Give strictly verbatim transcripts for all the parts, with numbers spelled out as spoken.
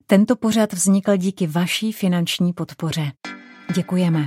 Tento pořad vznikl díky vaší finanční podpoře. Děkujeme.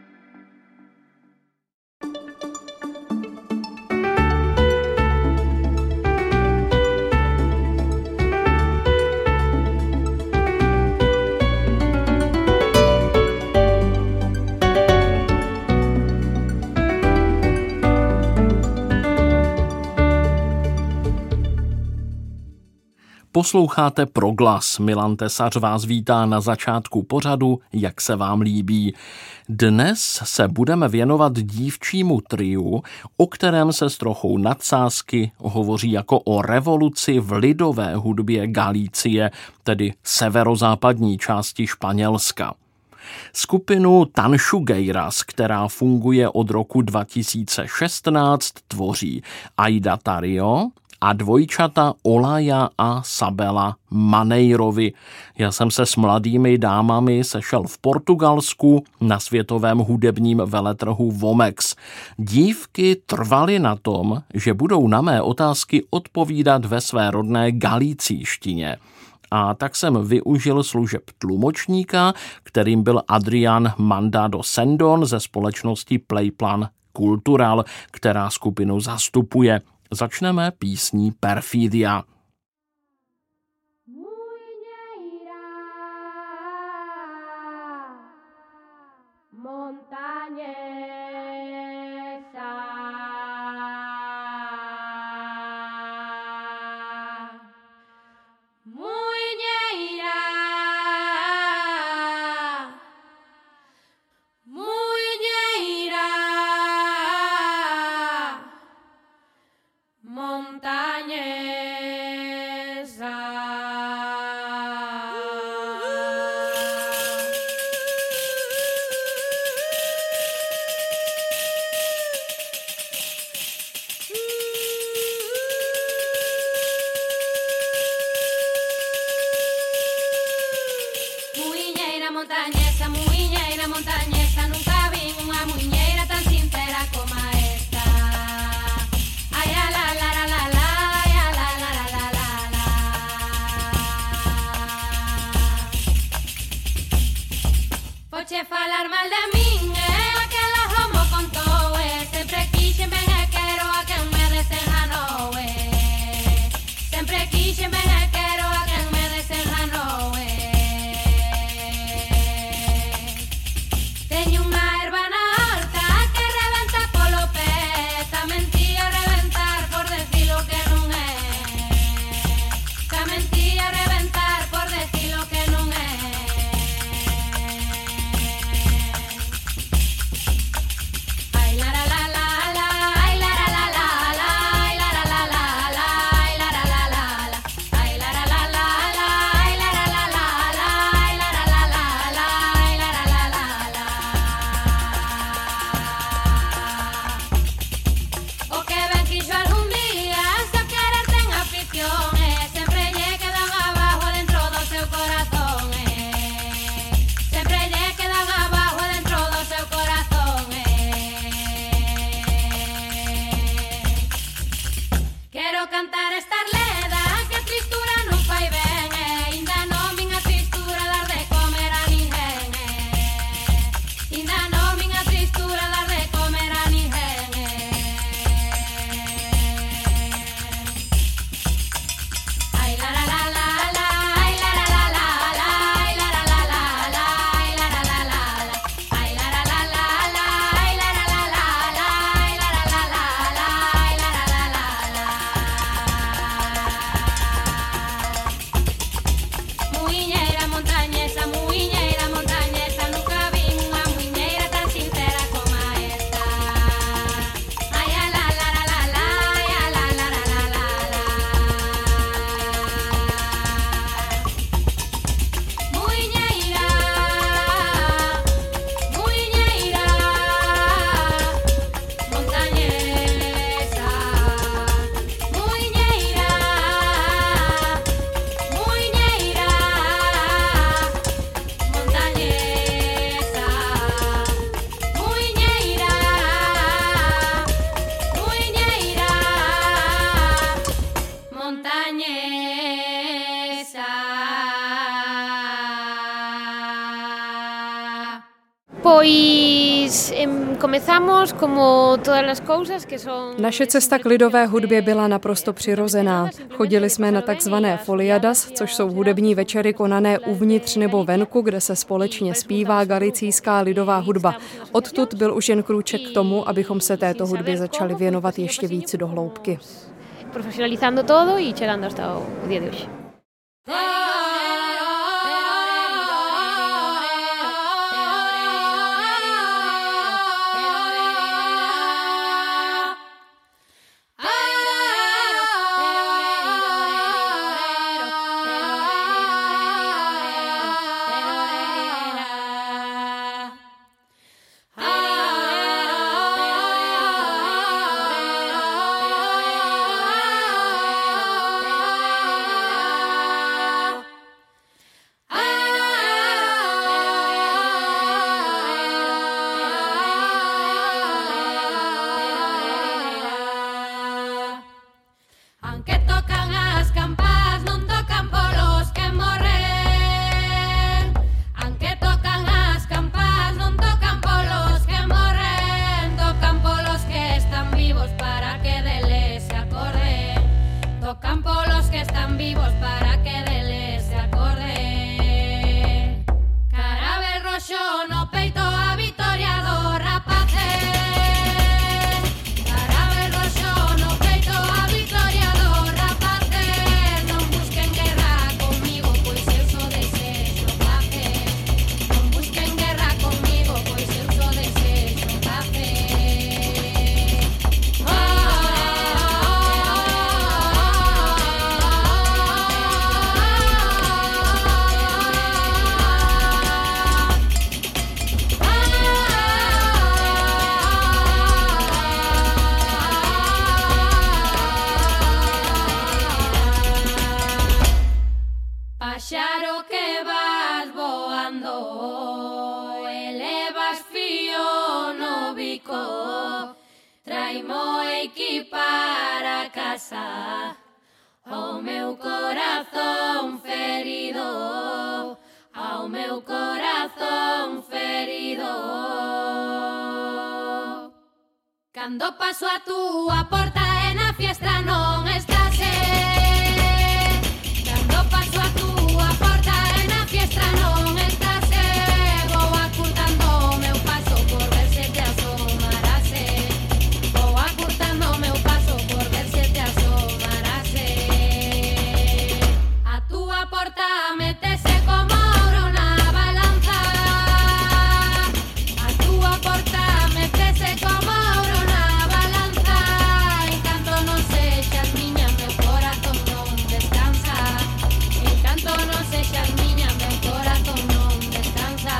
Posloucháte Proglas. Milan Tesař vás vítá na začátku pořadu, jak se vám líbí. Dnes se budeme věnovat dívčímu triu, o kterém se s trochou nadsázky hovoří jako o revoluci v lidové hudbě Galície, tedy severozápadní části Španělska. Skupinu Tanxugueiras, která funguje od roku dva tisíce šestnáct, tvoří Aida Tario a dvojčata Olaya a Sabela Maneirovi. Já jsem se s mladými dámami sešel v Portugalsku na světovém hudebním veletrhu Vomex. Dívky trvaly na tom, že budou na mé otázky odpovídat ve své rodné galicíštině. A tak jsem využil služeb tlumočníka, kterým byl Adrián Mandado Sendon ze společnosti Playplan Cultural, která skupinu zastupuje. Začneme písní Perfidia. Naše cesta k lidové hudbě byla naprosto přirozená. Chodili jsme na takzvané foliadas, což jsou hudební večery konané uvnitř nebo venku, kde se společně zpívá galicijská lidová hudba. Odtud byl už jen krůček k tomu, abychom se této hudbě začali věnovat ještě víc do hloubky. Profesionalizando todo y llegando hasta el día de hoy. Páxaro que vas voando, elevas fío no bico, traimo aquí para casa, ao meu corazón ferido, ao meu corazón ferido. Cando paso a túa porta e na fiestra non estás, cando paso a túa porta e na fiestra non estás, vou acurtando o meu paso por ver se te asomarase, vou acurtando o meu paso por ver se te asomarase. A túa porta metese como ouro na balanza, a túa porta metese como ouro na balanza, encanto non sexas miña, meu corazón non descansa, encanto non sexas miña, meu corazón non descansa.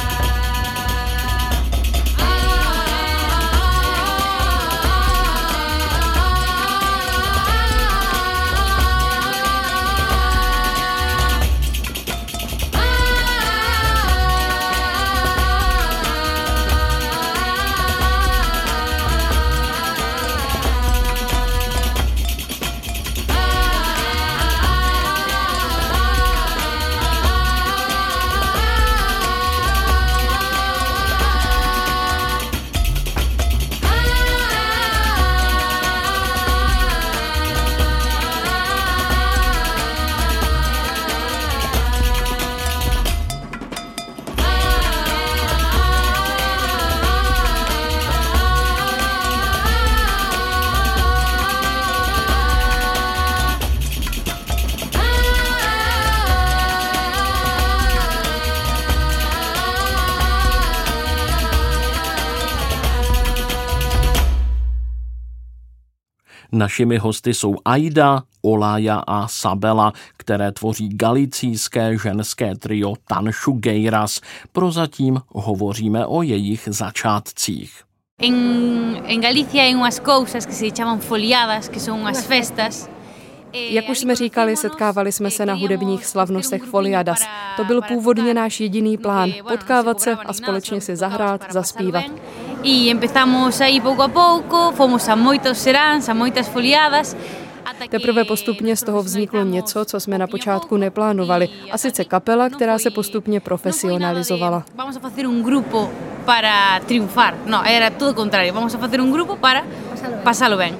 Našimi hosty jsou Aida, Olaya a Sabela, které tvoří galicijské ženské trio Tanxugueiras. Prozatím hovoříme o jejich začátcích. En, en Galicia hay unas cousas que se llamaban foliadas, que son unas festas. Jak už jsme říkali, setkávali jsme se na hudebních slavnostech Foliadas. To byl původně náš jediný plán, potkávat se a společně si zahrát, zaspívat. Y empezamos ahí poco a poco, fomos a moitos seráns, a moitas foliadas. Teprve postupně z toho vzniklo něco, co jsme na počátku neplánovali, a sice kapela, která se postupně profesionalizovala. Vamos a hacer un grupo para triunfar. No, era todo o contrario. Vamos a facer un grupo para pasalo ben.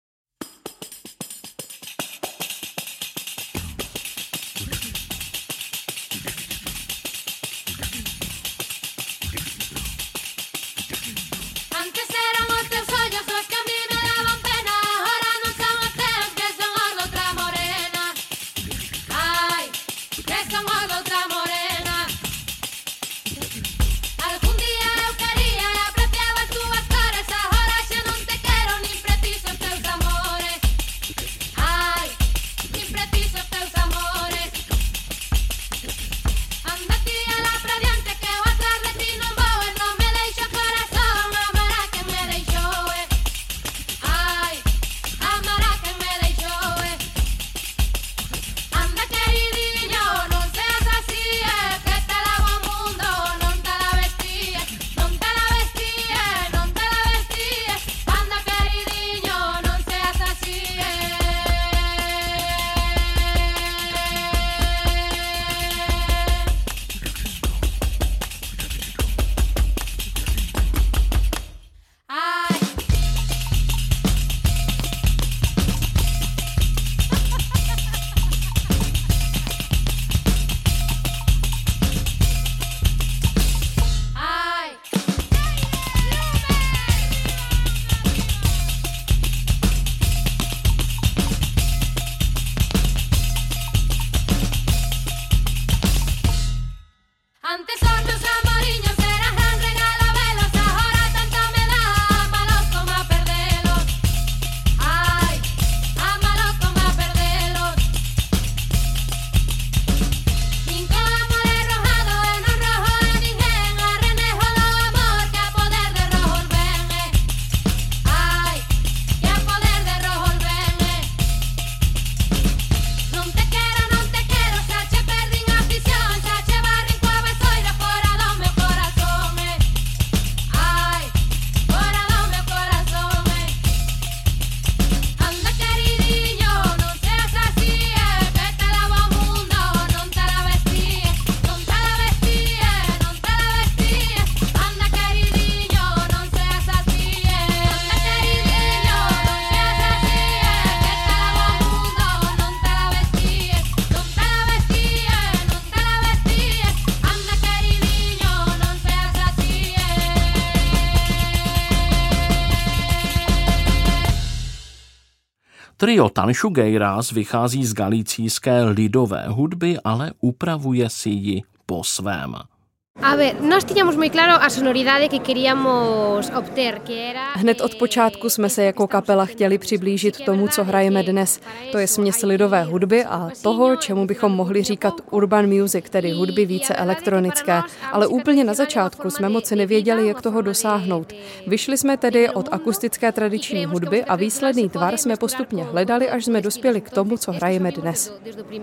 Trio Tanxugueiras vychází z galicijské lidové hudby, ale upravuje si ji po svém. A ver, nós tiñamos moi claro a sonoridade que queríamos obter, que era... Hned od počátku jsme se jako kapela chtěli přiblížit tomu, co hrajeme dnes. To je směs lidové hudby a toho, čemu bychom mohli říkat urban music, tedy hudby více elektronické. Ale úplně na začátku jsme moc nevěděli, jak toho dosáhnout. Vyšli jsme tedy od akustické tradiční hudby a výsledný tvar jsme postupně hledali, až jsme dospěli k tomu, co hrajeme dnes.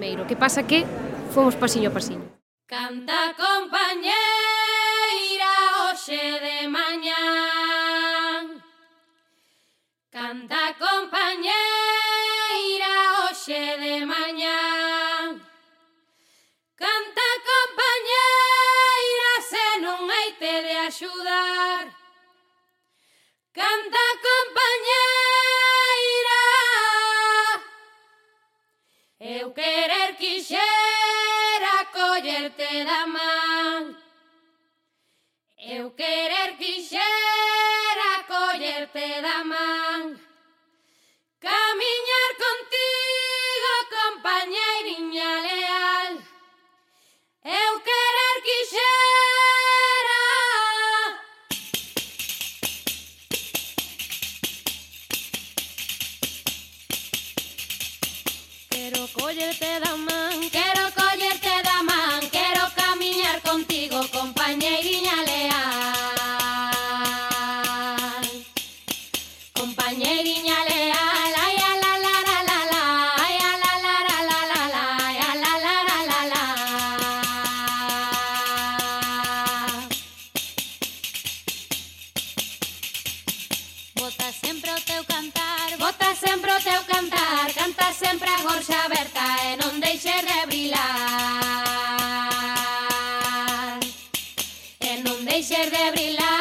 Canta compañeira hoxe de mañá. Canta compañeira hoxe de mañá. Canta compañeira se non hai te de axudar. Canta compañeira. Eu querer quixera collerte da man. Eu querer quixera collerte da man. Camiñar contigo, compañeiriña leal. Eu querer quixera. Quero collerte da man, quero collerte da man, quero camiñar contigo, compañeiriña leal. Compañeiriña leal, ay a la la la la la, ay a la la la la la la, ay a la la la la la. Bota sempre o teu cantar, bota sempre o teu cantar, canta sempre a gorxa aberta e non deixes de brilar. E non deixes de brilar.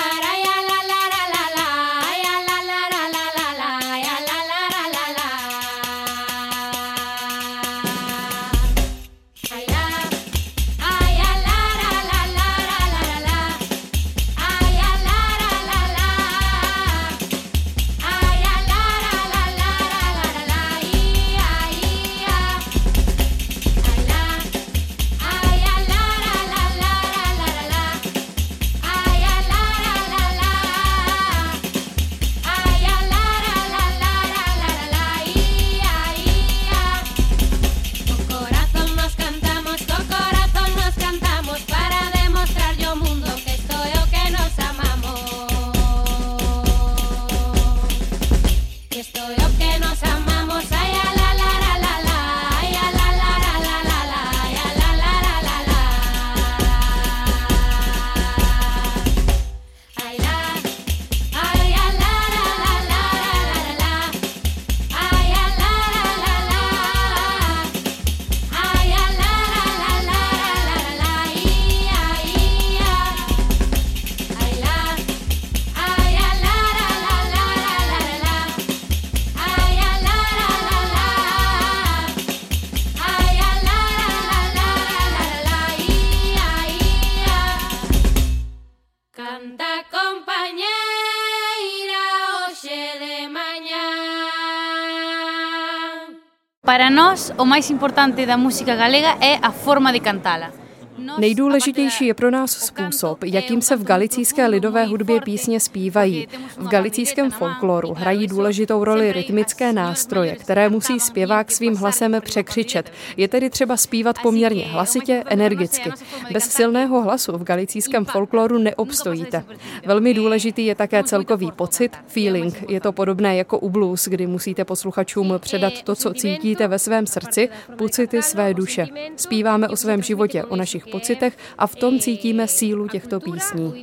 Para nós, o mais importante da música galega é a forma de cantá-la. Nejdůležitější je pro nás způsob, jakým se v galicijské lidové hudbě písně zpívají. V galicijském folkloru hrají důležitou roli rytmické nástroje, které musí zpěvák svým hlasem překřičet. Je tedy třeba zpívat poměrně hlasitě, energicky. Bez silného hlasu v galicijském folkloru neobstojíte. Velmi důležitý je také celkový pocit, feeling. Je to podobné jako u blues, kdy musíte posluchačům předat to, co cítíte ve svém srdci, pocity své duše. Zpíváme o svém životě, o našich pocitech a v tom cítíme sílu těchto písní.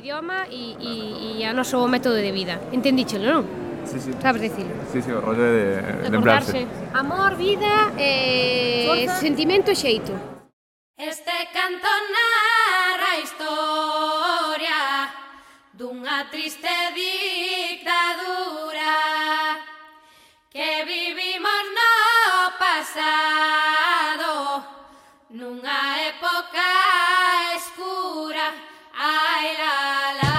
Sí, sí. ¿Sabes decirlo? Sí, sí, o rollo de lembrarse. Amor, vida, eh, sentimento e xeito. Este canto narra a historia dunha triste dictadura que vivimos no pasado nunha época escura. Ai la la.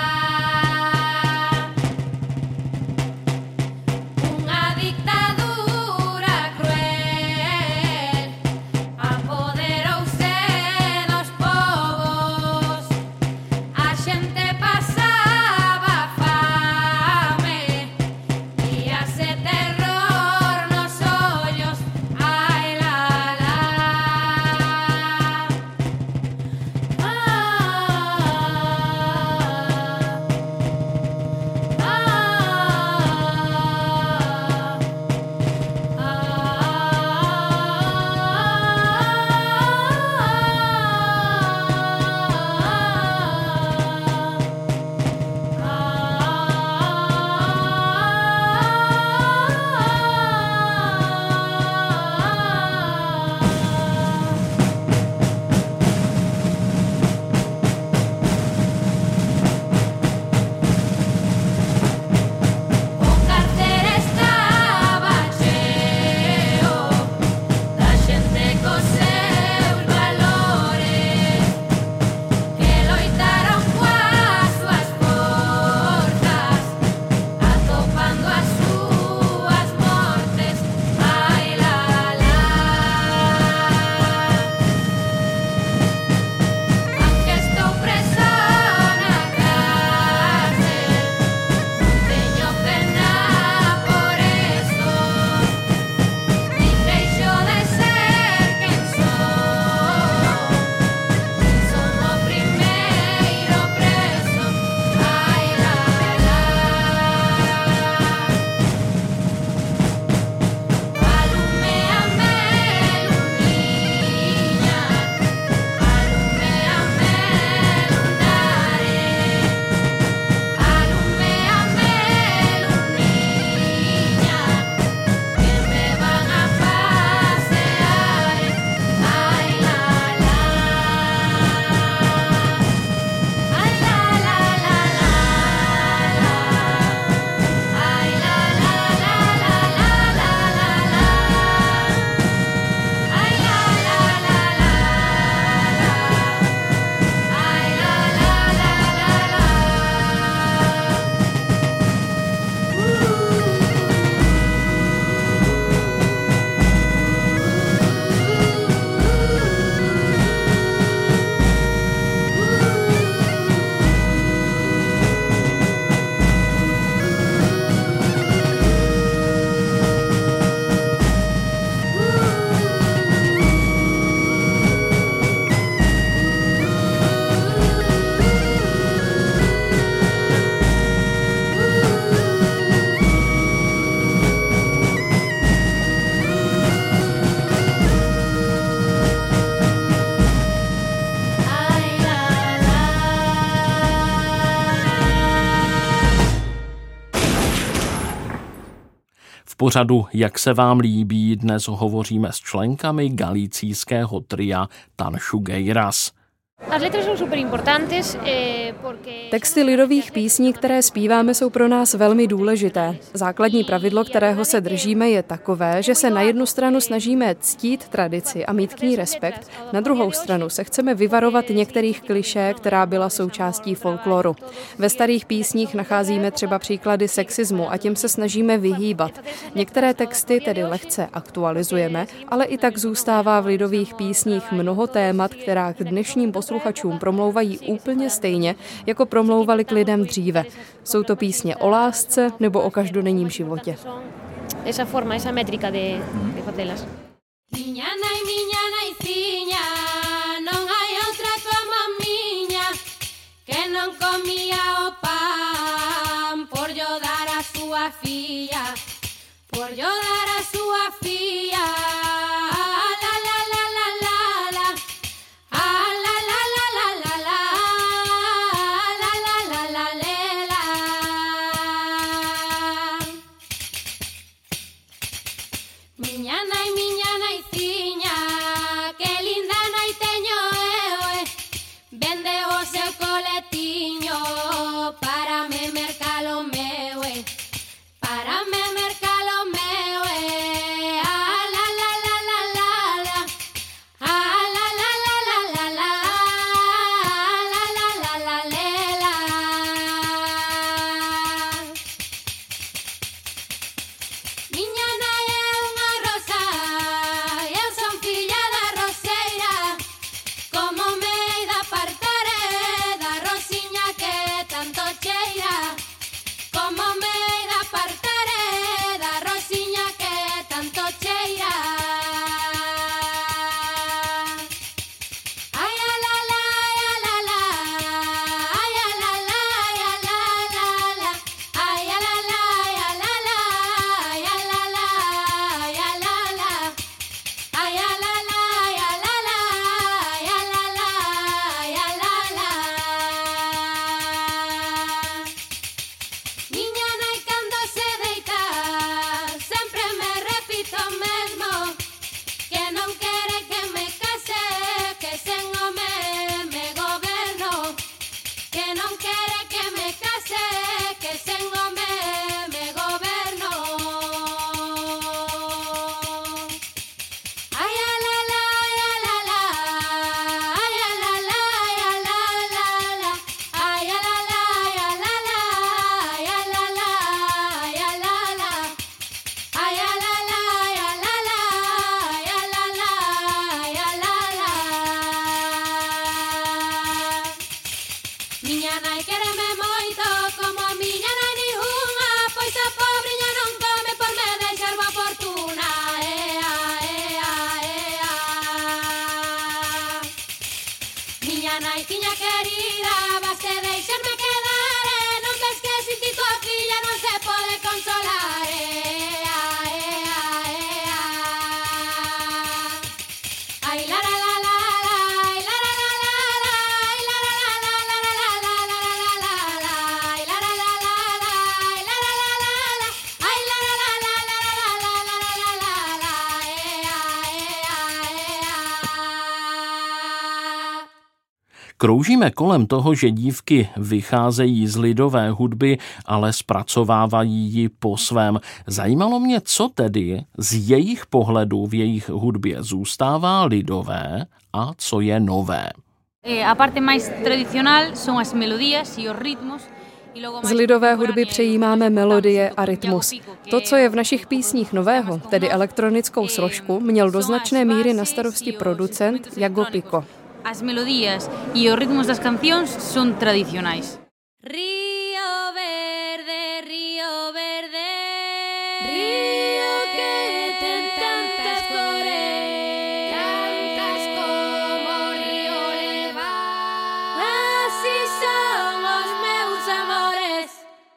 V pořadu Jak se vám líbí dnes hovoříme s členkami galicijského tria Tanxugueiras. Texty lidových písní, které zpíváme, jsou pro nás velmi důležité. Základní pravidlo, kterého se držíme, je takové, že se na jednu stranu snažíme ctít tradici a mít k ní respekt, na druhou stranu se chceme vyvarovat některých klišé, která byla součástí folkloru. Ve starých písních nacházíme třeba příklady sexismu a tím se snažíme vyhýbat. Některé texty tedy lehce aktualizujeme, ale i tak zůstává v lidových písních mnoho témat, která k dnešním posluchačům promlouvají úplně stejně, jako promlouvali k lidem dříve. Jsou to písně o lásce nebo o každodenním životě. Esa forma, esa métrica de, de facelas. Miñana y miñana y ciña, non hai outra como miña, que non comía o pan por yo dar a súa filla, por yo dar a súa filla. La la la la la la, ah la la la la la la, la la la la la. Miñana y miñana y ciña, que linda naiteño é, vende o seu coletiño para me mercalo meu, para me mercalo meu. Ah la la la la la la, ah la la la la la la, la la la la la. Miñana é unha rosa, eu son filla da roseira, como me hei de apartar da rosiña que tanto cheira, como me hei de apartar da rosiña que tanto cheira. Ai a la la, ai a la la, ai a la la, ai a la la la, ai a la la, ai a la la, ai a la la, ai a la la, ai a la la, ai a la la, ai a la la, ai a la la. Miñana e cando se deita sempre me repito o mesmo, que non quere que me case, que sen home me goberno, que non quere que me case, que sen home me goberno. Ai a la la, ai a la la, ai a la la, ai a la la la, ai a la la, ai a la la, ai a la la, ai a la la, ai a la la, ai a la la, ai a la la, ai a la la. Miña nai quéreme moito, como a miña nai ningunha, pois a pobriña non come por me deixar boa fortuna. Ea, ea, ea. Miña nai tiña querida, vaste deixarme quedar, e non ves que sin ti tua filla non se pode consolar. Ea, ea, ea. Ai la la la la la, ai la la la la la, ai la la la la la la la la la la la, ai la la la la la, ai la la la la la, ai la la la la la la la la la la la, ea, ea, ea. Kroužíme kolem toho, že dívky vycházejí z lidové hudby, ale zpracovávají ji po svém. Zajímalo mě, co tedy z jejich pohledu v jejich hudbě zůstává lidové a co je nové. A parte máis tradicional son as melodías e os ritmos. Z lidové hudby přejímáme melodie a rytmus. To, co je v našich písních nového, tedy elektronickou složku, měl do značné míry na starosti producent Jago Pico. As melodías e os ritmos das cancións son tradicionais. Río verde, río verde, río que ten tantas cores, tantas como río leva, así son os meus amores.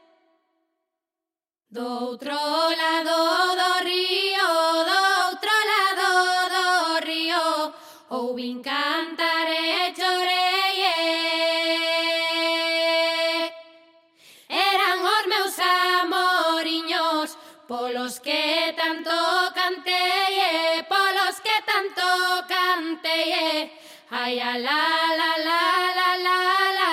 Do outro lado do río, do outro lado do río, ouvin cantar e chorei. Eran os meus amoriños, polos que tanto cantei, polos que tanto cantei. Ay, la, la, la, la, la, la.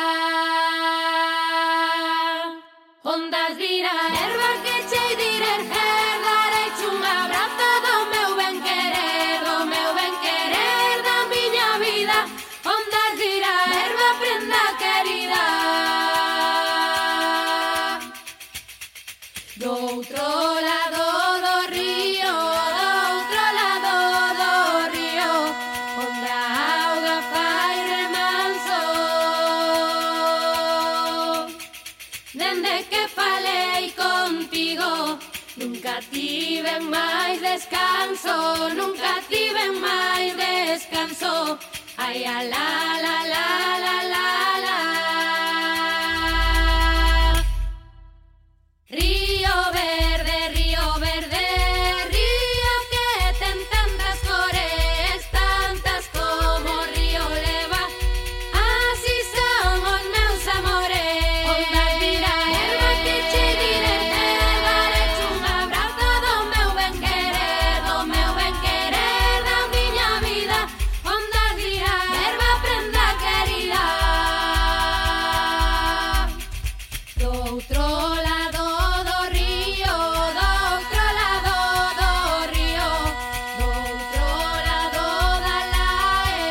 Ondas dira erba que chei direr her, darei un abrazo do meu ben querer, do meu ben querer da miña vida. Ondas dira erba prenda querida. Do outro lado do río, do outro lado do río, onde a auga fai remanso. Dende que falei contigo, nunca tiven máis descanso, nunca tiven máis descanso. Ai, a la, la, la, la, la, la. Río verde, río verde, río que ten tantas cores, tantas como o río leva. Así son os meus amores. Ondas dira erva que che direr ter, darei un abrazo do meu ben querer, do meu ben querer da miña vida. Ondas dira erva prenda querida. Do outro lado do río, do outro lado do río, do outro lado da lae.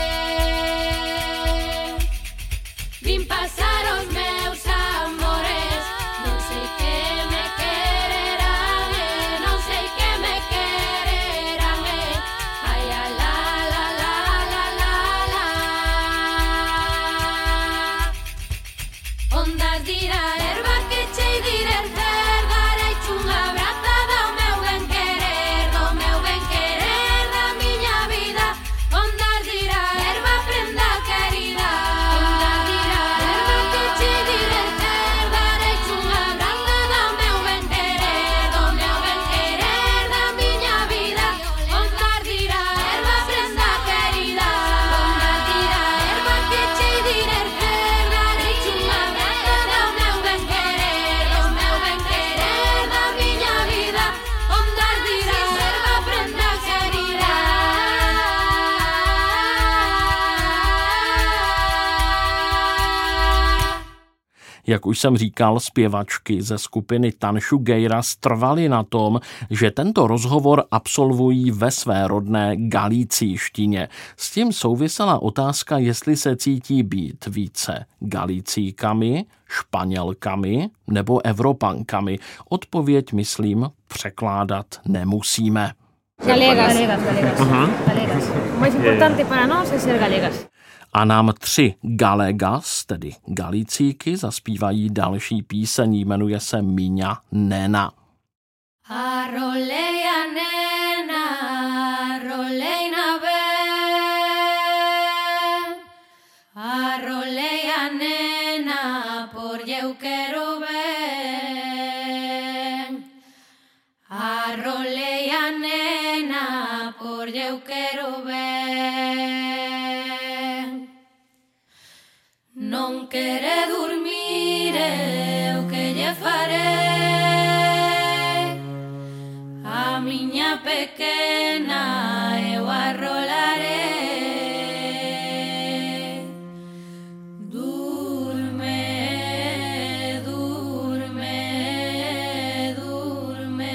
Vin pasar os meus amores, non sei que me quererán, eh, non sei que me quererán, eh. Ai, a la, la, la, la, la, la. Ondas dira erba que chei direr ter, darei un abrazo do meu ben querer, do meu ben querer da miña vida. Ondas dira erba prenda querida. Ondas dira erba que chei direr ter, darei un abrazo do meu ben querer, do meu ben querer da miña vida. Ondas dira erba prenda querida. Ondas dira erba que chei direr ter, darei un abrazo do meu ben querer, do meu ben querer da miña vida. Ondas dira erba prenda querida. Jak už jsem říkal, zpěvačky ze skupiny Tanšu Gejras trvaly na tom, že tento rozhovor absolvují ve své rodné galicíštině. S tím souvisela otázka, jestli se cítí být více Galicíkami, Španělkami nebo Evropankami. Odpověď, myslím, překládat nemusíme. Galegas. Galegas, galegas. Galegas. Lo más importante para nos es ser galegas. A nám tři Galegas, tedy Galicíky, zaspívají další píseň, jmenuje se Miña Nena. Arroleia nena, arroleina ben, arroleia nena, por eu quero ben. Arroleia nena, por eu quero ben. Non quere dormir, eu que lle farei. A miña pequena eu arrolarei. Durme, durme, durme.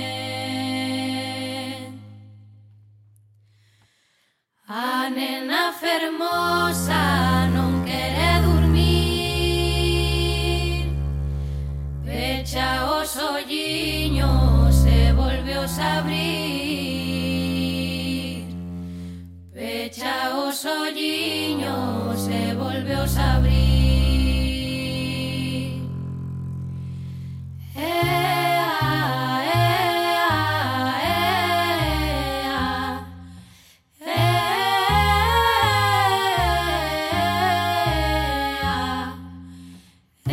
A nena fermosa non quere dormir. Pecha os olliños e volveos a abrir. Pecha os olliños e volveos a abrir. Ea, ea, ea, ea,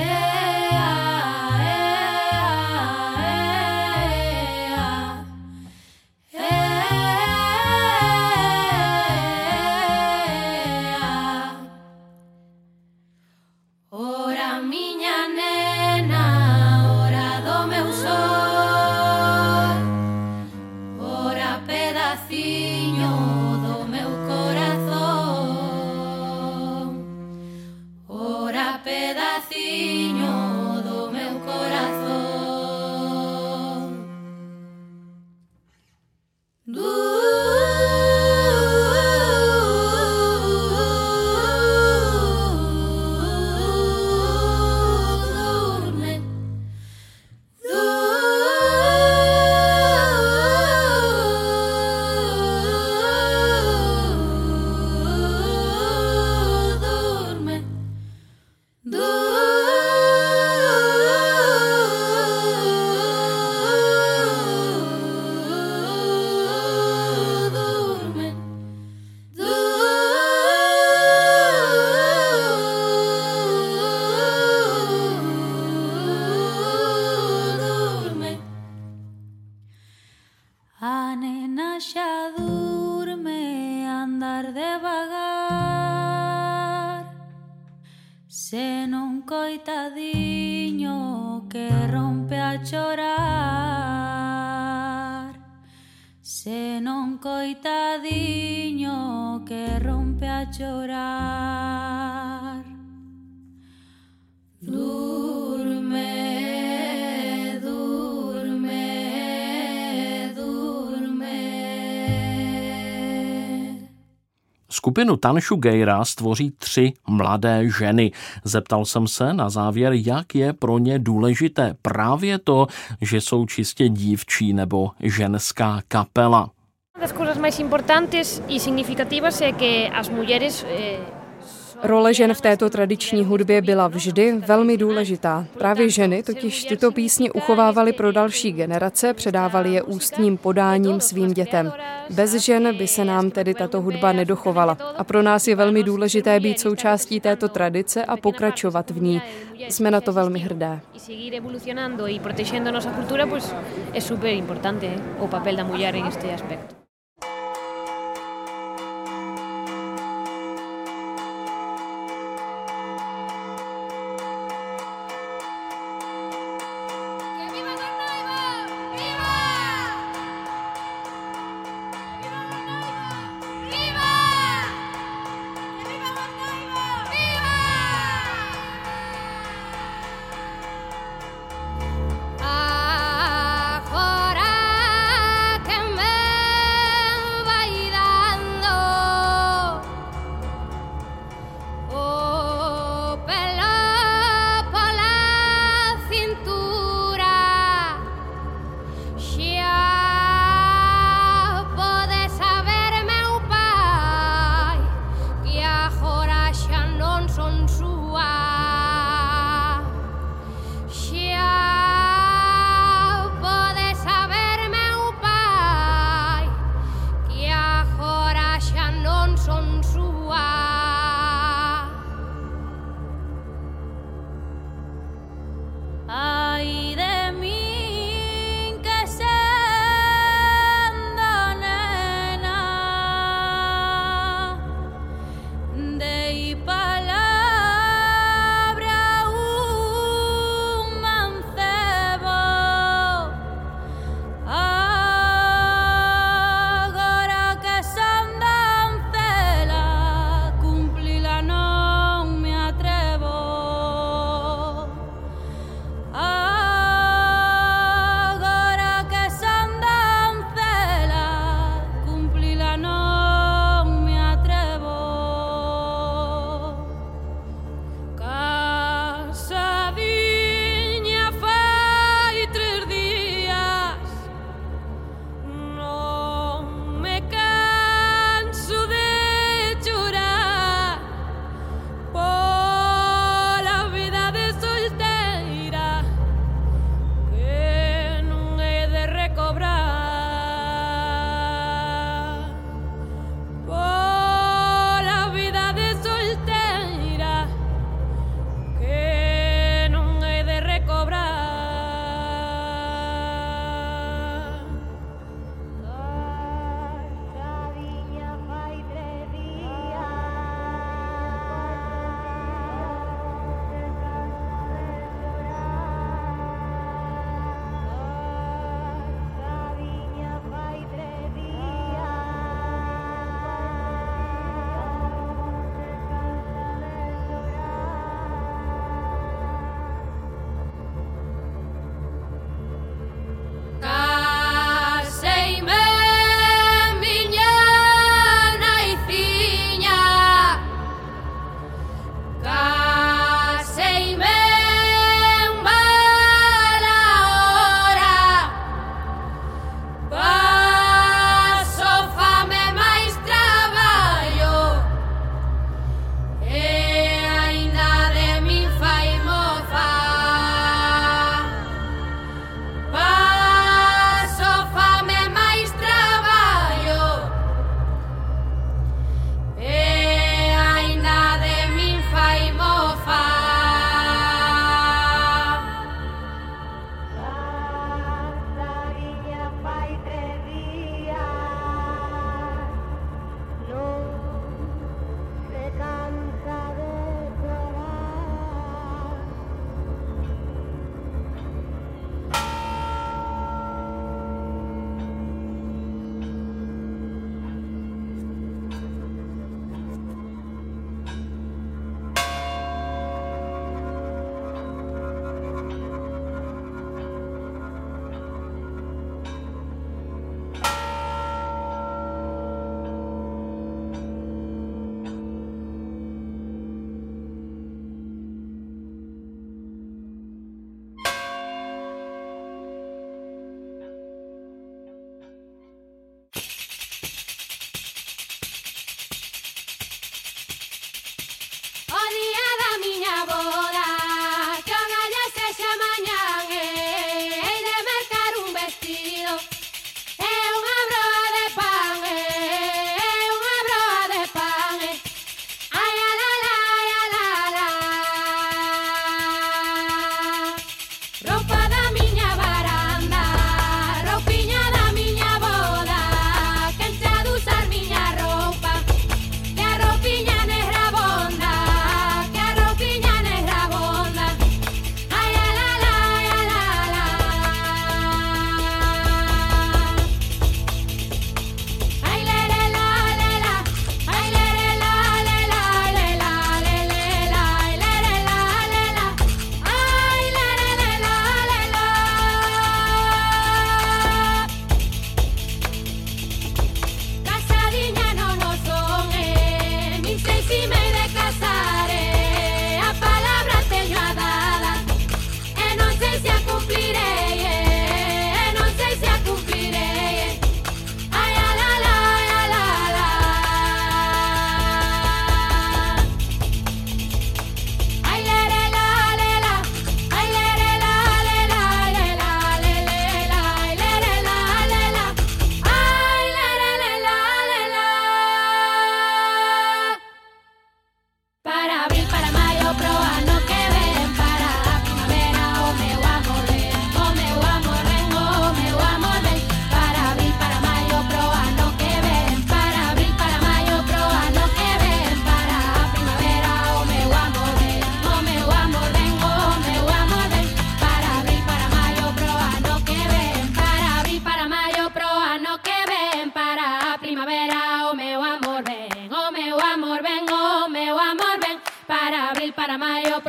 ora miña nena, ora do meu sol, ora pedaciño do meu corazón. pedaciño do meu corazón. A nena xa durme, andar devagar, se non coitadiño que rompe a chorar, se non coitadiño que rompe a chorar. Durme. Skupinu Tanšu Gejra stvoří tři mladé ženy. Zeptal jsem se na závěr, jak je pro ně důležité právě to, že jsou čistě dívčí nebo ženská kapela. Las cosas más importantes y significativas es que as mulheres Role žen v této tradiční hudbě byla vždy velmi důležitá. Právě ženy totiž tyto písně uchovávaly pro další generace, předávaly je ústním podáním svým dětem. Bez žen by se nám tedy tato hudba nedochovala. A pro nás je velmi důležité být součástí této tradice a pokračovat v ní. Jsme na to velmi hrdé. Agora que me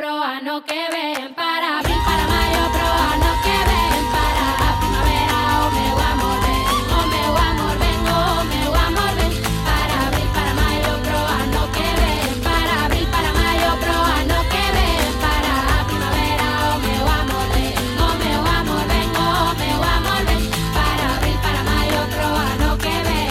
pro ano que ven, para abril, para mayo, pro ano que ven, para a primavera, o meu amor ven, o meu amor ven, o meu amor ven, para abril, para mayo, pro ano que ven, para abril, para mayo, pro ano que ven, para a primavera, o meu amor ven, o meu amor ven, o meu amor ven, para abril, para mayo, pro ano que ven.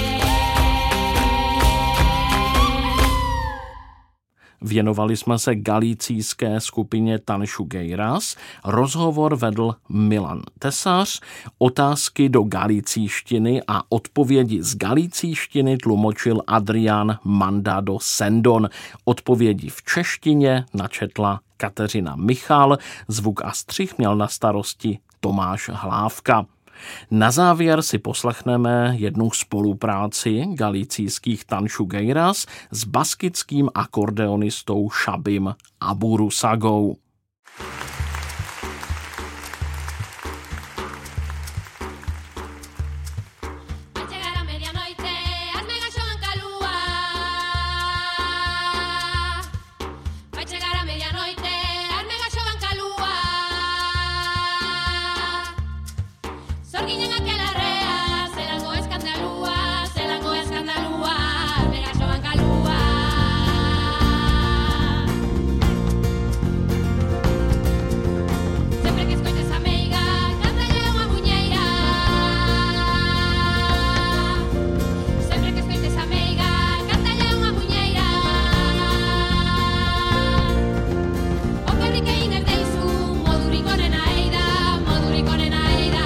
Věnovali jsme se galicijské skupině Tanšu Gejras, rozhovor vedl Milan Tesař, otázky do galicíštiny a odpovědi z galicíštiny tlumočil Adrián Mandado Sendon. Odpovědi v češtině načetla Kateřina Michal, zvuk a střih měl na starosti Tomáš Hlávka. Na závěr si poslechneme jednu spolupráci galicijských Tanšu Gejras s baskickým akordeonistou Xabim Aburusagou. Sorguiñen aquela rea, se lango escandalúa, se lango escandalúa, mega xovan calúa. Sempre que escoites a meiga, cántalle unha muñeira. Sempre que escoites a meiga, cántalle unha muñeira. O que riqueín es deixo, modurico nena eida, modurico nena eida.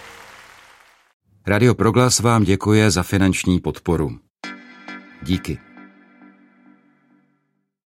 Radio Proglas vám děkuje za finanční podporu. Díky.